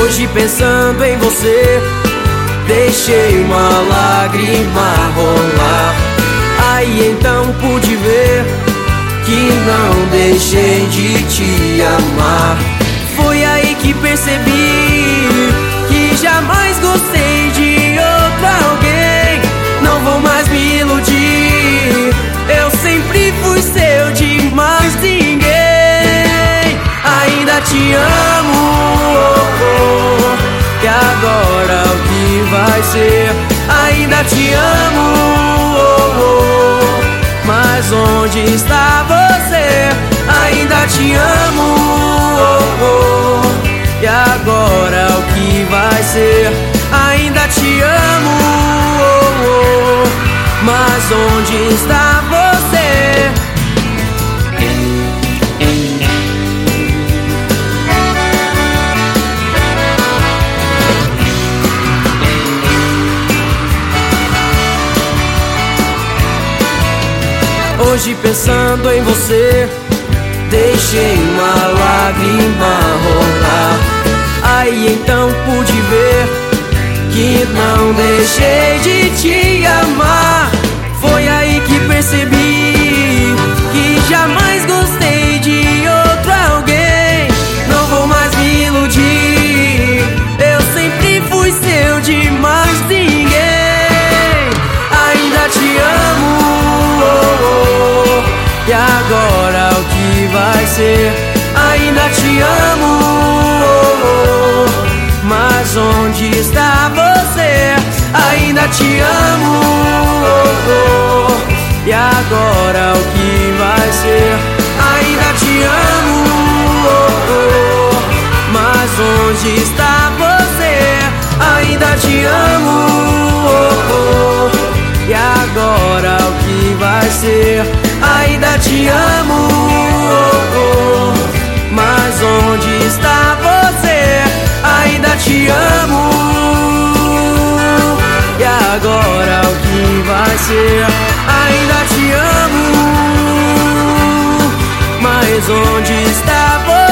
Hoje pensando em você, deixei uma lágrima rolar. Aí então pude ver que não deixei de te amar. Foi aí que percebi que jamais gostei de outro alguém. Não vou mais me iludir, eu sempre fui seu de mais ninguém. Ainda te amo, que agora o que vai ser? Ainda te amo, mas onde está você? Ainda te amo, e agora o que vai ser? Ainda te amo, mas onde está você? Hoje pensando em você, deixei uma lágrima rolar. Aí então pude ver que não deixei de te amar. Foi aí que percebi que jamais gostei de outro alguém. Não vou mais me iludir, eu sempre fui seu de mais ninguém. Ainda te amo, e agora o que vai ser? Ainda te amo, mas onde está você? Ainda te amo, e agora o que vai ser? Ainda te amo, mas onde está você? Ainda te amo, e agora o que vai ser? Ainda te amo, mas onde está você? Ainda te amo, e agora o que vai ser? Ainda te amo, mas onde está você?